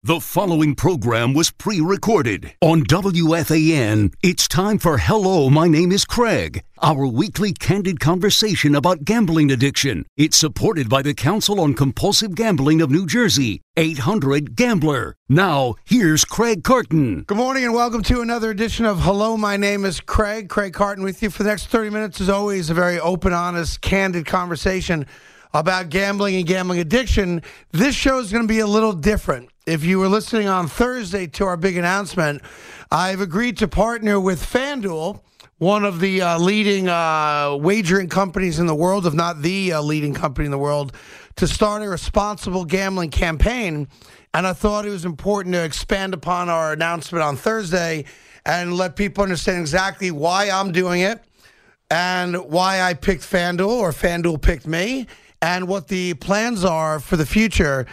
The following program was pre-recorded on WFAN. It's time for Hello, My Name is Craig, our weekly candid conversation about gambling addiction. It's supported by the Council on Compulsive Gambling of New Jersey, 800-GAMBLER. Now, here's Craig Carton. Good morning and welcome to another edition of Hello, My Name is Craig. Craig Carton with you for the next 30 minutes. As always, a very open, honest, candid conversation about gambling and gambling addiction. This show is going to be a little different. If you were listening on Thursday to our big announcement, I've agreed to partner with FanDuel, one of the leading wagering companies in the world, if not the leading company in the world, to start a responsible gambling campaign. And I thought it was important to expand upon our announcement on Thursday and let people understand exactly why I'm doing it and why I picked FanDuel or FanDuel picked me, and what the plans are for the future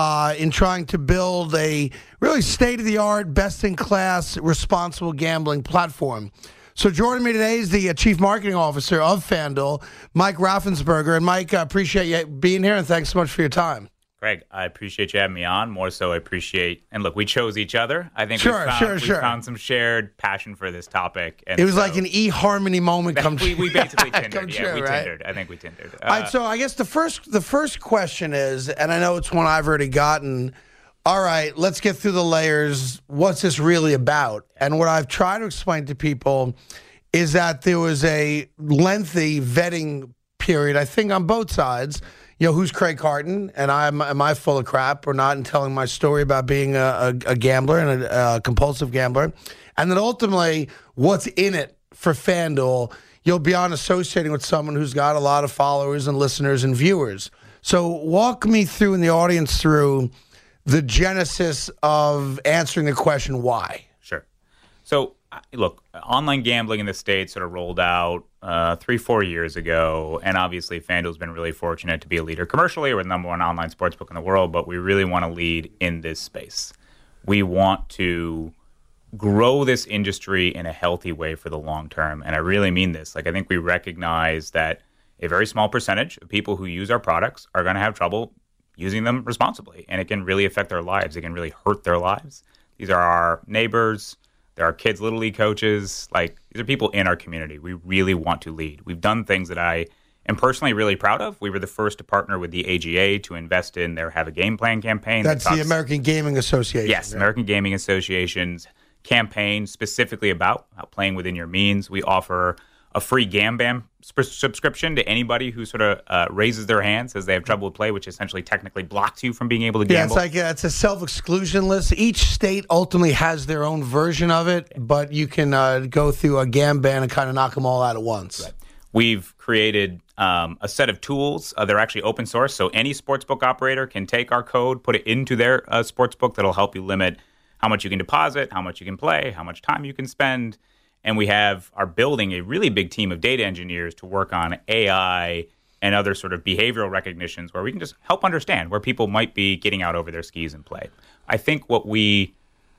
in trying to build a really state-of-the-art, best-in-class, responsible gambling platform. So joining me today is the Chief Marketing Officer of FanDuel, Mike Raffensperger. And Mike, I appreciate you being here, and thanks so much for your time. Greg, I appreciate you having me on. More so, I appreciate, and look, we chose each other. I think we found some shared passion for this topic. And it was like an eHarmony moment come true. We basically Tindered. Tindered. I think we Tindered. All right, so I guess the first question is, and I know it's one I've already gotten, all right, let's get through the layers. What's this really about? And what I've tried to explain to people is that there was a lengthy vetting period, I think, on both sides. You know, who's Craig Carton, and am I full of crap or not in telling my story about being a gambler and a compulsive gambler? And then ultimately, what's in it for FanDuel? You'll be on associating with someone who's got a lot of followers and listeners and viewers. So walk me through, in the audience, through the genesis of answering the question, why? Sure. So, look, online gambling in the States sort of rolled out 3-4 years ago, and obviously FanDuel's been really fortunate to be a leader commercially. We're the number one online sportsbook in the world, but we really want to lead in this space. We want to grow this industry in a healthy way for the long term, and I really mean this. Like, I think we recognize that a very small percentage of people who use our products are going to have trouble using them responsibly, and it can really affect their lives. It can really hurt their lives. These are our neighbors. There are kids, Little League coaches. Like, these are people in our community. We really want to lead. We've done things that I am personally really proud of. We were the first to partner with the AGA to invest in their Have a Game Plan campaign. That's the American Gaming Association. Yes, American Gaming Association's campaign specifically about playing within your means. We offer a free GamBam subscription to anybody who sort of raises their hand, says they have trouble with play, which essentially technically blocks you from being able to gamble. Yeah, it's a self-exclusion list. Each state ultimately has their own version of it, but you can go through a GamBan and kind of knock them all out at once. Right. We've created a set of tools. They're actually open source, so any sportsbook operator can take our code, put it into their sportsbook. That'll help you limit how much you can deposit, how much you can play, how much time you can spend. And we are building a really big team of data engineers to work on AI and other sort of behavioral recognitions where we can just help understand where people might be getting out over their skis and play. I think what we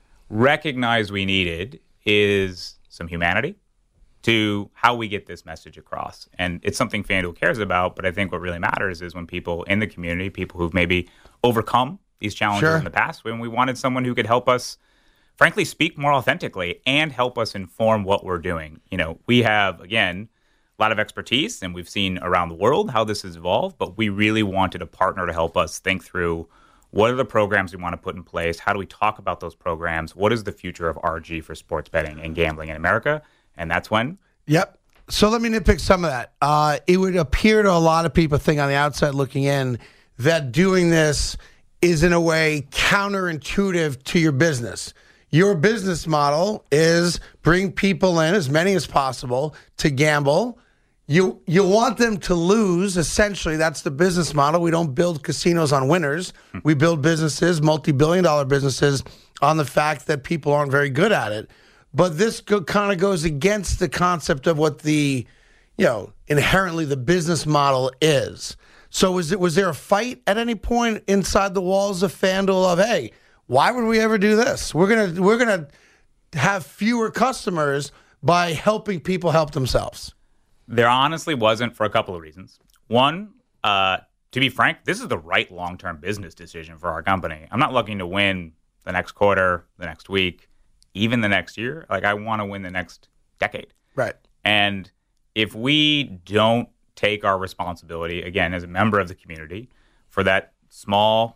recognize we needed is some humanity to how we get this message across. And it's something FanDuel cares about, but I think what really matters is when people in the community, people who've maybe overcome these challenges in the past, when we wanted someone who could help us frankly speak more authentically and help us inform what we're doing. You know, we have, again, a lot of expertise, and we've seen around the world how this has evolved, but we really wanted a partner to help us think through what are the programs we want to put in place, how do we talk about those programs, what is the future of RG for sports betting and gambling in America, and that's when. Yep. So let me nitpick some of that. It would appear to a lot of people think on the outside looking in that doing this is in a way counterintuitive to your business. Your business model is bring people in, as many as possible, to gamble. You want them to lose, essentially. That's the business model. We don't build casinos on winners. We build businesses, multi-billion-dollar businesses, on the fact that people aren't very good at it. But this kind of goes against the concept of what the, inherently the business model is. So was there a fight at any point inside the walls of FanDuel of, hey, why would we ever do this? We're gonna have fewer customers by helping people help themselves. There honestly wasn't, for a couple of reasons. One, to be frank, this is the right long-term business decision for our company. I'm not looking to win the next quarter, the next week, even the next year. Like, I want to win the next decade. Right. And if we don't take our responsibility, again, as a member of the community, for that small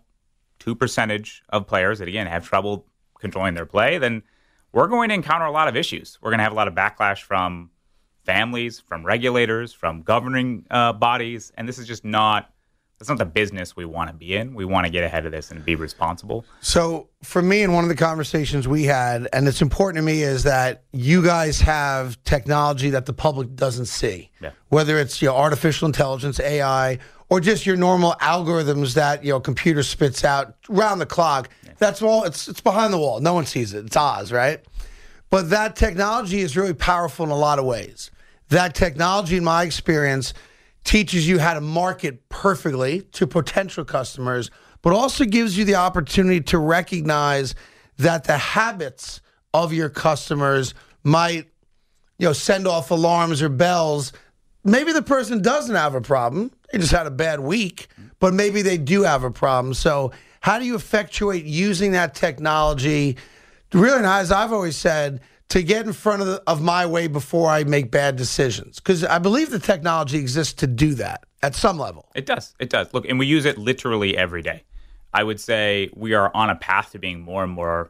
2% of players that, again, have trouble controlling their play, then we're going to encounter a lot of issues. We're going to have a lot of backlash from families, from regulators, from governing bodies. And this is just that's not the business we want to be in. We want to get ahead of this and be responsible. So for me, in one of the conversations we had, and it's important to me, is that you guys have technology that the public doesn't see. Yeah. Whether it's artificial intelligence, AI, or just your normal algorithms that computer spits out round the clock. Yeah. That's all. It's behind the wall. No one sees it. It's Oz, right? But that technology is really powerful in a lot of ways. That technology, in my experience, teaches you how to market perfectly to potential customers, but also gives you the opportunity to recognize that the habits of your customers might, send off alarms or bells. Maybe the person doesn't have a problem. They just had a bad week, but maybe they do have a problem. So how do you effectuate using that technology? Really, as I've always said, to get in front of my way before I make bad decisions. Because I believe the technology exists to do that at some level. It does. It does. Look, and we use it literally every day. I would say we are on a path to being more and more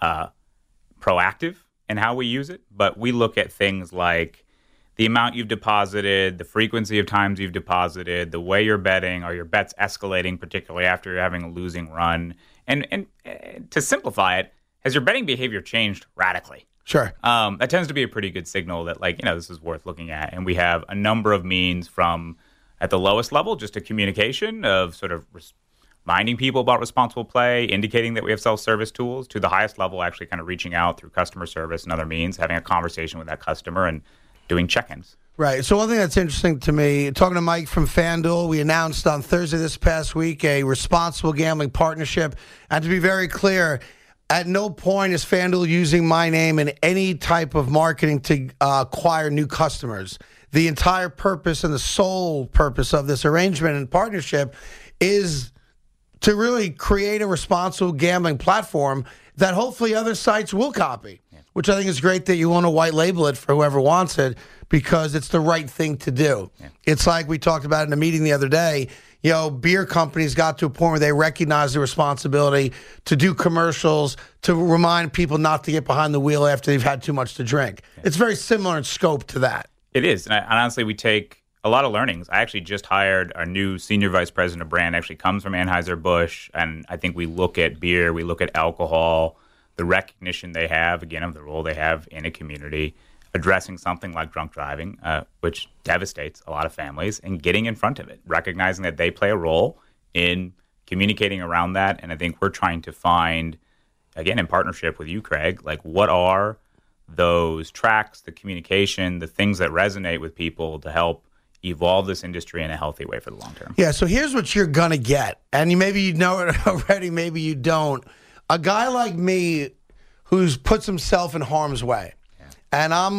proactive in how we use it. But we look at things like the amount you've deposited, the frequency of times you've deposited, the way you're betting, are your bets escalating, particularly after you're having a losing run? And to simplify it, has your betting behavior changed radically? Sure. That tends to be a pretty good signal that, this is worth looking at. And we have a number of means from, at the lowest level, just a communication of sort of reminding people about responsible play, indicating that we have self-service tools, to the highest level, actually kind of reaching out through customer service and other means, having a conversation with that customer and doing check-ins. Right. So one thing that's interesting to me, talking to Mike from FanDuel, we announced on Thursday this past week a responsible gambling partnership. And to be very clear, at no point is FanDuel using my name in any type of marketing to acquire new customers. The entire purpose and the sole purpose of this arrangement and partnership is to really create a responsible gambling platform that hopefully other sites will copy, which I think is great that you want to white label it for whoever wants it, because it's the right thing to do. Yeah. It's like we talked about in a meeting the other day. Beer companies got to a point where they recognize the responsibility to do commercials to remind people not to get behind the wheel after they've had too much to drink. Yeah. It's very similar in scope to that. It is. And honestly, we take a lot of learnings. I actually just hired our new senior vice president of brand, actually comes from Anheuser-Busch. And I think we look at beer, we look at alcohol, the recognition they have, again, of the role they have in a community, addressing something like drunk driving, which devastates a lot of families, and getting in front of it, recognizing that they play a role in communicating around that. And I think we're trying to find, again, in partnership with you, Craig, what are those tracks, the communication, the things that resonate with people to help evolve this industry in a healthy way for the long term. Yeah, so here's what you're going to get. And maybe you know it already, maybe you don't. A guy like me who's puts himself in harm's way. And I'm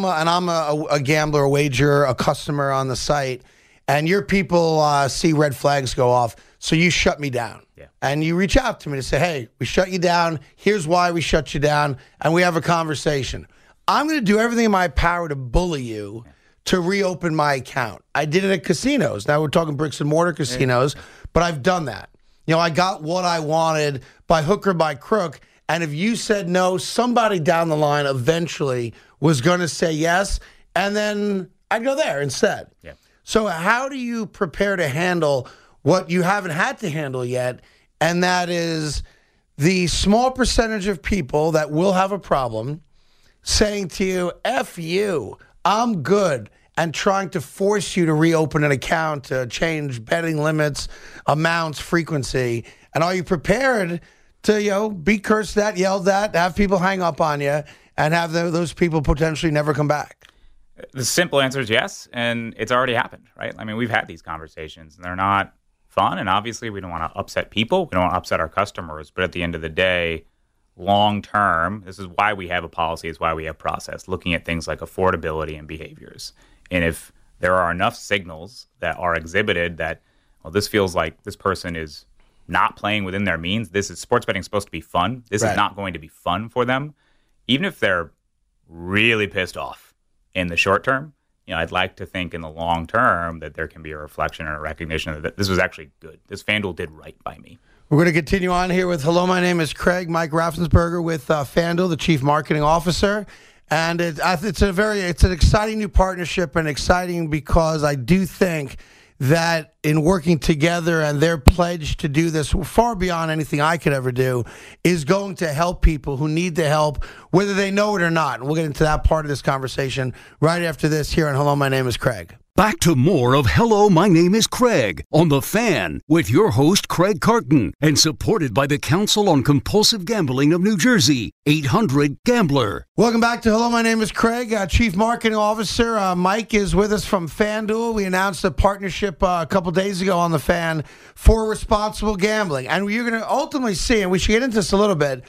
a gambler, a wagerer, a customer on the site, and your people see red flags go off, so you shut me down. Yeah. And you reach out to me to say, hey, we shut you down, here's why we shut you down, and we have a conversation. I'm going to do everything in my power to bully you to reopen my account. I did it at casinos. Now we're talking bricks and mortar casinos, but I've done that. I got what I wanted by hook or by crook. And if you said no, somebody down the line eventually was going to say yes, and then I'd go there instead. Yeah. So how do you prepare to handle what you haven't had to handle yet, and that is the small percentage of people that will have a problem saying to you, F you, I'm good, and trying to force you to reopen an account, to change betting limits, amounts, frequency? And are you prepared to, be cursed at, yelled at, have people hang up on you, and have those people potentially never come back? The simple answer is yes, and it's already happened, right? I mean, we've had these conversations, and they're not fun, and obviously we don't want to upset people. We don't want to upset our customers, but at the end of the day, long term, this is why we have a policy, it's why we have process, looking at things like affordability and behaviors. And if there are enough signals that are exhibited that, well, this feels like this person is not playing within their means. This is sports betting supposed to be fun. This Right. is not going to be fun for them. Even if they're really pissed off in the short term, I'd like to think in the long term that there can be a reflection and a recognition that this was actually good. This FanDuel did right by me. We're going to continue on here with Hello, my name is Craig. Mike Raffensperger with FanDuel, the Chief Marketing Officer. And it's an exciting new partnership, and exciting because I do think that in working together and their pledge to do this far beyond anything I could ever do is going to help people who need the help, whether they know it or not. And we'll get into that part of this conversation right after this here on Hello, my name is Craig. Back to more of Hello, my name is Craig on The Fan with your host, Craig Carton, and supported by the Council on Compulsive Gambling of New Jersey, 800-GAMBLER. Welcome back to Hello, my name is Craig, Chief Marketing Officer. Mike is with us from FanDuel. We announced a partnership a couple days ago on The Fan for responsible gambling. And you're going to ultimately see, and we should get into this a little bit,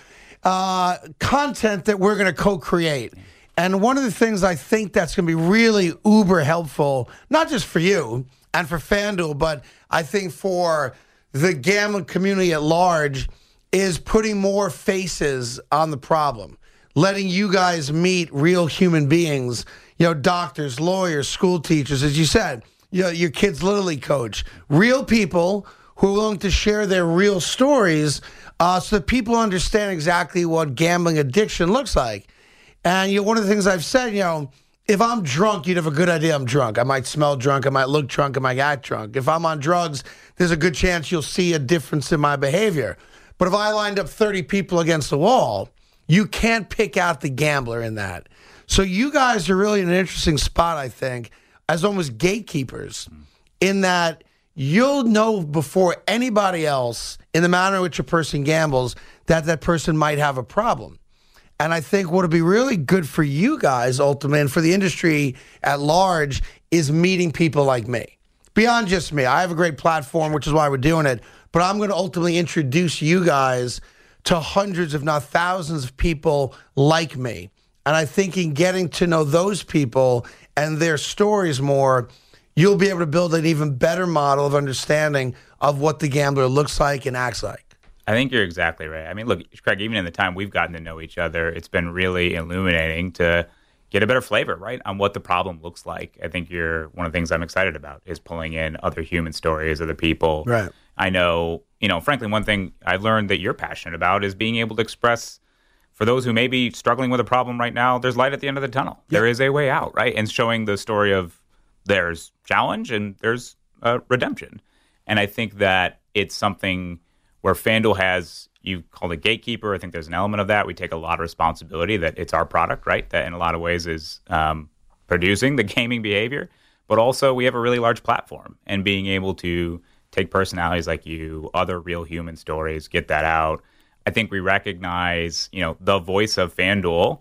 content that we're going to co-create. And one of the things I think that's going to be really uber helpful, not just for you and for FanDuel, but I think for the gambling community at large, is putting more faces on the problem, letting you guys meet real human beings, doctors, lawyers, school teachers, as you said, your kid's Little League coach, real people who are willing to share their real stories so that people understand exactly what gambling addiction looks like. And one of the things I've said, if I'm drunk, you'd have a good idea I'm drunk. I might smell drunk. I might look drunk. I might act drunk. If I'm on drugs, there's a good chance you'll see a difference in my behavior. But if I lined up 30 people against the wall, you can't pick out the gambler in that. So you guys are really in an interesting spot, I think, as almost gatekeepers, in that you'll know before anybody else, in the manner in which a person gambles, that person might have a problem. And I think what would be really good for you guys, ultimately, and for the industry at large, is meeting people like me. Beyond just me. I have a great platform, which is why we're doing it. But I'm going to ultimately introduce you guys to hundreds, if not thousands, of people like me. And I think in getting to know those people and their stories more, you'll be able to build an even better model of understanding of what the gambler looks like and acts like. I think you're exactly right. I mean, look, Craig, even in the time we've gotten to know each other, it's been really illuminating to get a better flavor, right, on what the problem looks like. I think one of the things I'm excited about is pulling in other human stories, other people. Right. I know, frankly, one thing I learned that you're passionate about is being able to express, for those who may be struggling with a problem right now, there's light at the end of the tunnel. Yep. There is a way out, right? And showing the story of there's challenge and there's redemption. And I think that it's something where FanDuel has, you call it gatekeeper. I think there's an element of that. We take a lot of responsibility that it's our product, right? That in a lot of ways is producing the gaming behavior. But also we have a really large platform, and being able to take personalities like you, other real human stories, get that out. I think we recognize, the voice of FanDuel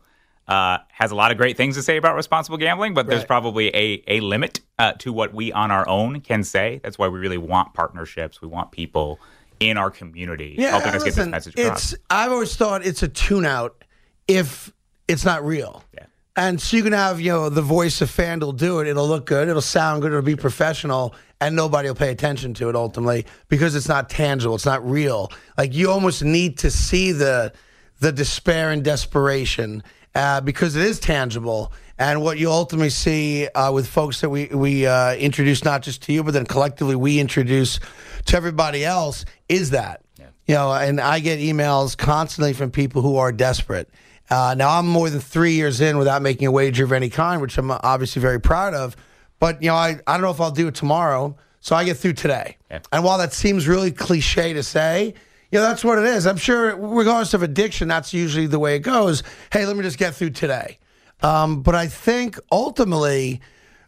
has a lot of great things to say about responsible gambling, but there's probably a limit to what we on our own can say. That's why we really want partnerships. We want people in our community helping us get this message across. I've always thought it's a tune-out if it's not real. Yeah. And so you can have, the voice of FanDuel do it. It'll look good. It'll sound good. It'll be professional. And nobody will pay attention to it ultimately because it's not tangible. It's not real. Like, you almost need to see the despair and desperation because it is tangible. And what you ultimately see with folks that we introduce, not just to you, but then collectively we introduce to everybody else, is that. Yeah. And I get emails constantly from people who are desperate. Now, I'm more than 3 years in without making a wager of any kind, which I'm obviously very proud of. But, I don't know if I'll do it tomorrow, so I get through today. Yeah. And while that seems really cliche to say, that's what it is. I'm sure regardless of addiction, that's usually the way it goes. Hey, let me just get through today. But I think ultimately,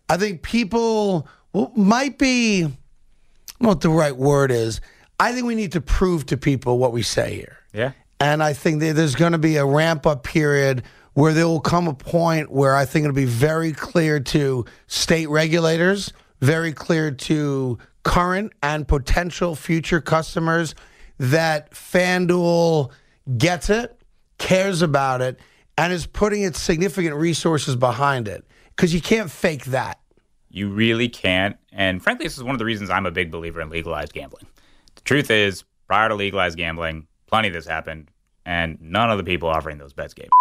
people might be, I don't know what the right word is. I think we need to prove to people what we say here. Yeah. And I think that there's going to be a ramp-up period where there will come a point where I think it'll be very clear to state regulators, very clear to current and potential future customers that FanDuel gets it, cares about it, and is putting its significant resources behind it. Because you can't fake that. You really can't. And frankly, this is one of the reasons I'm a big believer in legalized gambling. The truth is, prior to legalized gambling, plenty of this happened, and none of the people offering those bets gave.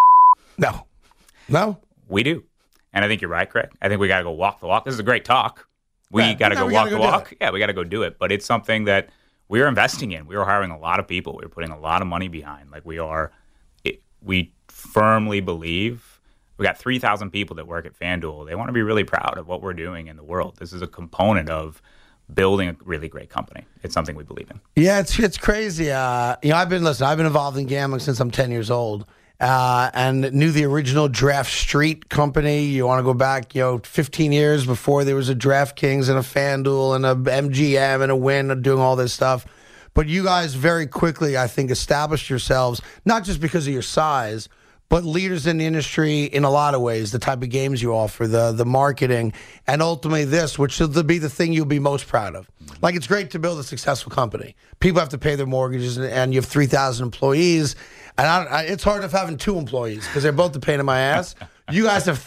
No. We do. And I think you're right, Craig. I think we got to go walk the walk. This is a great talk. We got to go walk the walk. Yeah, we got to go do it. But it's something that we're investing in. We are hiring a lot of people. We're putting a lot of money behind. We firmly believe we got 3,000 people that work at FanDuel. They want to be really proud of what we're doing in the world. This is a component of building a really great company. It's something we believe in. Yeah, it's crazy. I've been involved in gambling since I'm 10 years old. And knew the original Draft Street company. You want to go back, 15 years before there was a DraftKings and a FanDuel and a MGM and a Wynn and doing all this stuff. But you guys very quickly, I think, established yourselves, not just because of your size, but leaders in the industry in a lot of ways, the type of games you offer, the marketing, and ultimately this, which will be the thing you'll be most proud of. Like, it's great to build a successful company. People have to pay their mortgages, and you have 3,000 employees. And it's hard enough having 2 employees because they're both a pain in my ass. You guys have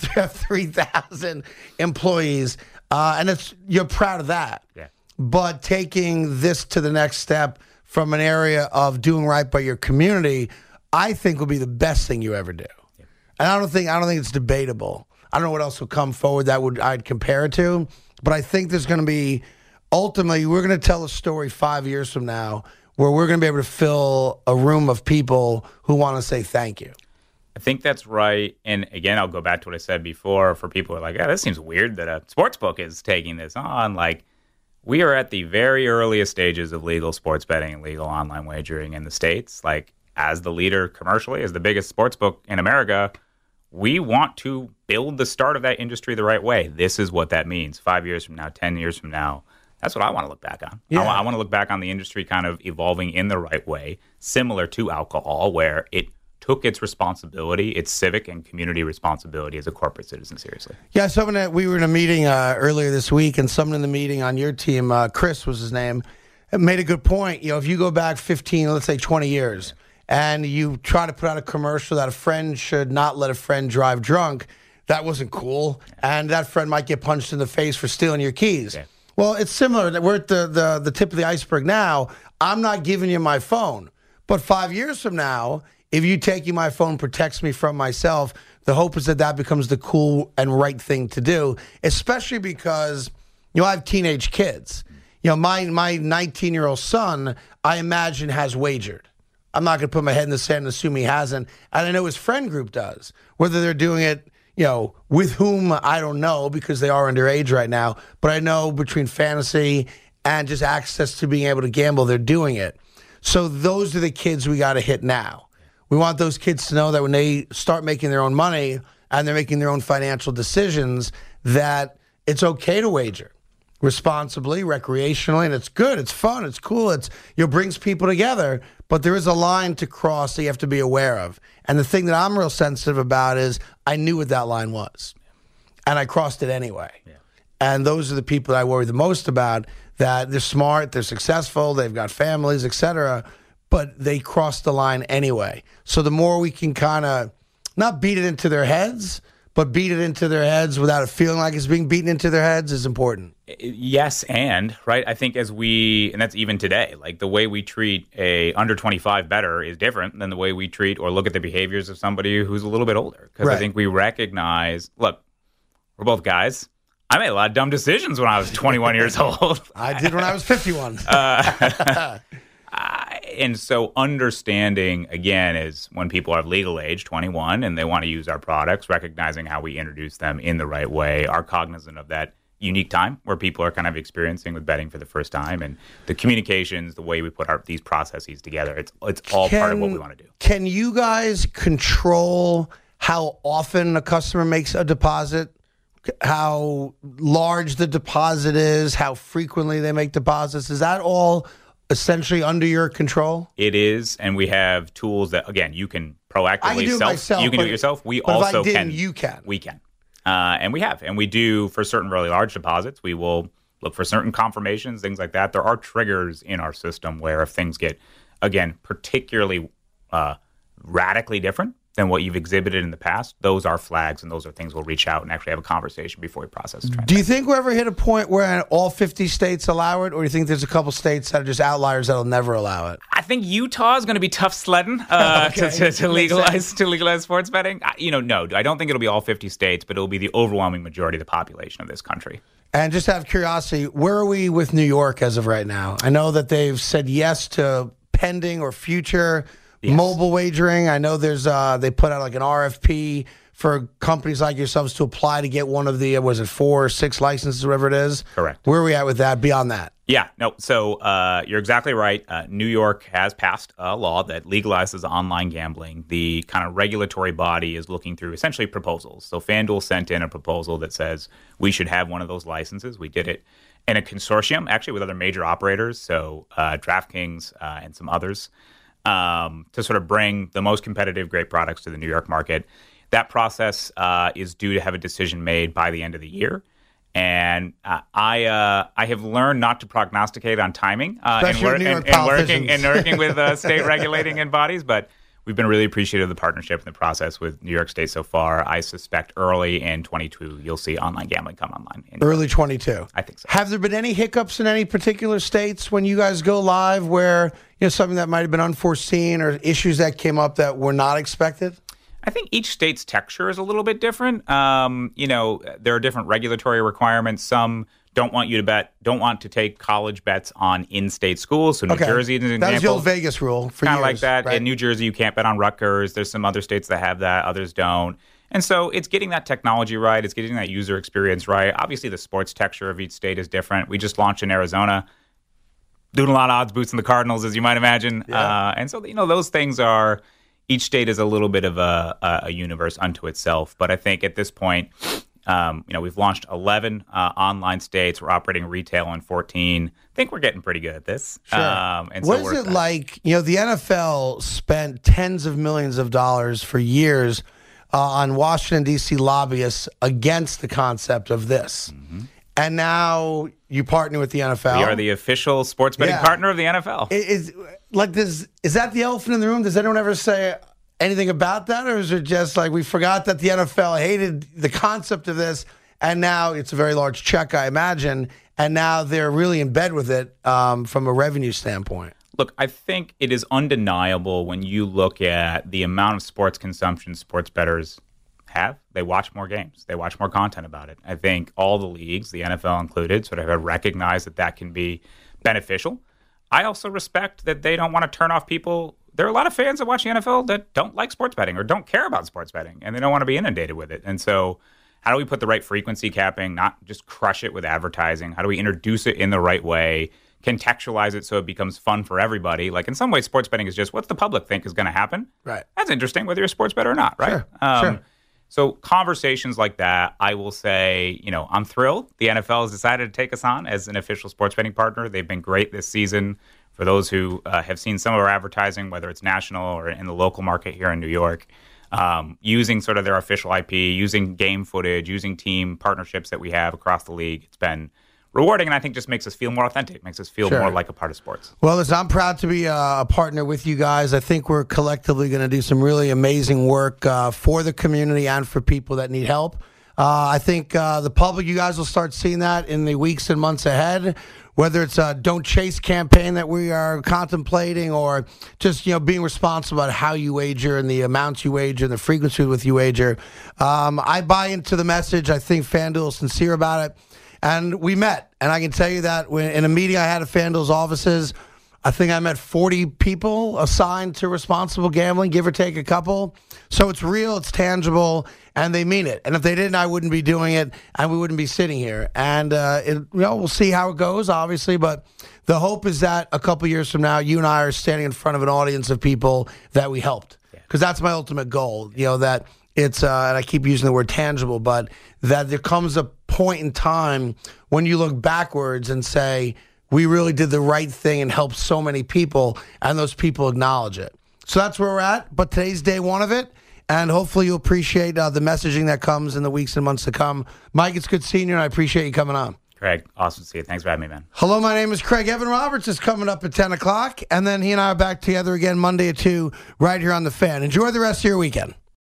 3,000 employees, and you're proud of that. Yeah. But taking this to the next step from an area of doing right by your community, I think will be the best thing you ever do. Yeah. And I don't think it's debatable. I don't know what else will come forward that I'd compare it to, but I think there's going to be, ultimately, we're going to tell a story 5 years from now where we're going to be able to fill a room of people who want to say thank you. I think that's right. And again, I'll go back to what I said before for people who are like, yeah, this seems weird that a sportsbook is taking this on. Like, we are at the very earliest stages of legal sports betting and legal online wagering in the States. Like, as the leader commercially, as the biggest sportsbook in America, we want to build the start of that industry the right way. This is what that means 5 years from now, 10 years from now. That's what I want to look back on. Yeah. I want to look back on the industry kind of evolving in the right way, similar to alcohol, where it took its responsibility, its civic and community responsibility as a corporate citizen seriously. Yeah, we were in a meeting earlier this week, and someone in the meeting on your team, Chris was his name, made a good point. If you go back 15, let's say 20 years, and you try to put out a commercial that a friend should not let a friend drive drunk, that wasn't cool, and that friend might get punched in the face for stealing your keys. Yeah. Well, it's similar. We're at the tip of the iceberg now. I'm not giving you my phone, but 5 years from now, if you taking my phone protects me from myself, the hope is that becomes the cool and right thing to do, especially because, I have teenage kids. My 19-year-old son, I imagine, has wagered. I'm not going to put my head in the sand and assume he hasn't. And I know his friend group does. Whether they're doing it, with whom, I don't know, because they are underage right now. But I know between fantasy and just access to being able to gamble, they're doing it. So those are the kids we got to hit now. We want those kids to know that when they start making their own money and they're making their own financial decisions, that it's okay to wager responsibly, recreationally, and it's good, it's fun, it's cool, it brings people together, but there is a line to cross that you have to be aware of. And the thing that I'm real sensitive about is I knew what that line was, and I crossed it anyway. Yeah. And those are the people that I worry the most about, that they're smart, they're successful, they've got families, etc., but they cross the line anyway. So the more we can kind of not beat it into their heads, but beat it into their heads without it feeling like it's being beaten into their heads is important. Yes, and right. I think and that's even today, like the way we treat a under 25 bettor is different than the way we treat or look at the behaviors of somebody who's a little bit older. Because I think we recognize, look, we're both guys. I made a lot of dumb decisions when I was 21 years old. I did when I was 51. And so understanding, again, is when people are of legal age, 21, and they want to use our products, recognizing how we introduce them in the right way, are cognizant of that unique time where people are kind of experiencing with betting for the first time, and the communications, the way we put these processes together, it's all part of what we want to do. Can you guys control how often a customer makes a deposit? How large the deposit is, how frequently they make deposits? Is that all essentially under your control? It is, and we have tools that, again, you can proactively I can do it myself. You can do it yourself. We but also if I didn't, can. You can. We can. And we have. And we do for certain really large deposits. We will look for certain confirmations, things like that. There are triggers in our system where if things get, again, particularly radically different than what you've exhibited in the past, those are flags, and those are things we'll reach out and actually have a conversation before we process the transaction. Do you think we'll ever hit a point where all 50 states allow it, or do you think there's a couple states that are just outliers that'll never allow it? I think Utah is going to be tough sledding to legalize sports betting. No, I don't think it'll be all 50 states, but it'll be the overwhelming majority of the population of this country. And just out of curiosity, where are we with New York as of right now? I know that they've said yes to pending or future mobile wagering. I know there's they put out like an RFP for companies like yourselves to apply to get one of the, 4 or 6 licenses, whatever it is. Correct. Where are we at with that beyond that? Yeah, no. So you're exactly right. New York has passed a law that legalizes online gambling. The kind of regulatory body is looking through essentially proposals. So FanDuel sent in a proposal that says we should have one of those licenses. We did it in a consortium, actually, with other major operators, so DraftKings and some others, to sort of bring the most competitive, great products to the New York market. That process is due to have a decision made by the end of the year. And I have learned not to prognosticate on timing and working with state regulating and bodies, but we've been really appreciative of the partnership and the process with New York State so far. I suspect early in 22, you'll see online gambling come online. Early 22. I think so. Have there been any hiccups in any particular states when you guys go live where something that might have been unforeseen or issues that came up that were not expected? I think each state's texture is a little bit different. There are different regulatory requirements. Some don't want to take college bets on in-state schools. So New Jersey is an example. That was the old Vegas rule for years. Kind of like that. Right? In New Jersey, you can't bet on Rutgers. There's some other states that have that. Others don't. And so it's getting that technology right. It's getting that user experience right. Obviously, the sports texture of each state is different. We just launched in Arizona, doing a lot of odds boosts in the Cardinals, as you might imagine. Yeah. And so, those things are... Each state is a little bit of a universe unto itself. But I think at this point, we've launched 11 online states. We're operating retail in 14. I think we're getting pretty good at this. Sure. What is it like? The NFL spent tens of millions of dollars for years on Washington, D.C. lobbyists against the concept of this. Mm-hmm. And now you partner with the NFL. We are the official sports betting partner of the NFL. Is that the elephant in the room? Does anyone ever say anything about that? Or is it just like we forgot that the NFL hated the concept of this, and now it's a very large check, I imagine, and now they're really in bed with it from a revenue standpoint? Look, I think it is undeniable when you look at the amount of sports consumption sports bettors have. They watch more games. They watch more content about it. I think all the leagues, the NFL included, sort of have recognized that can be beneficial. I also respect that they don't want to turn off people. There are a lot of fans that watch the NFL that don't like sports betting or don't care about sports betting, and they don't want to be inundated with it. And so how do we put the right frequency capping, not just crush it with advertising? How do we introduce it in the right way, contextualize it so it becomes fun for everybody? Like in some ways, sports betting is just what's the public think is going to happen. Right. That's interesting, whether you're a sports bettor or not, right? Sure. So conversations like that, I will say, I'm thrilled. The NFL has decided to take us on as an official sports betting partner. They've been great this season. For those who have seen some of our advertising, whether it's national or in the local market here in New York, using sort of their official IP, using game footage, using team partnerships that we have across the league, it's been rewarding, and I think just makes us feel more authentic, makes us feel more like a part of sports. Well, listen, I'm proud to be a partner with you guys. I think we're collectively going to do some really amazing work for the community and for people that need help. I think the public, you guys will start seeing that in the weeks and months ahead, whether it's a Don't Chase campaign that we are contemplating or just, being responsible about how you wager and the amounts you wager and the frequency with you wager. I buy into the message. I think FanDuel is sincere about it. And we met, and I can tell you that in a meeting I had at FanDuel's offices, I think I met 40 people assigned to responsible gambling, give or take a couple. So it's real, it's tangible, and they mean it. And if they didn't, I wouldn't be doing it, and we wouldn't be sitting here. And we'll see how it goes, obviously, but the hope is that a couple years from now, you and I are standing in front of an audience of people that we helped, because that's my ultimate goal. That it's and I keep using the word tangible, but that there comes a point in time when you look backwards and say, we really did the right thing and helped so many people, and those people acknowledge it. So that's where we're at, but today's day one of it, and hopefully you'll appreciate the messaging that comes in the weeks and months to come. Mike, it's good seeing you, and I appreciate you coming on. Craig, awesome to see you. Thanks for having me, man. Hello, my name is Craig. Evan Roberts is coming up at 10 o'clock, and then he and I are back together again Monday at 2 right here on The Fan. Enjoy the rest of your weekend.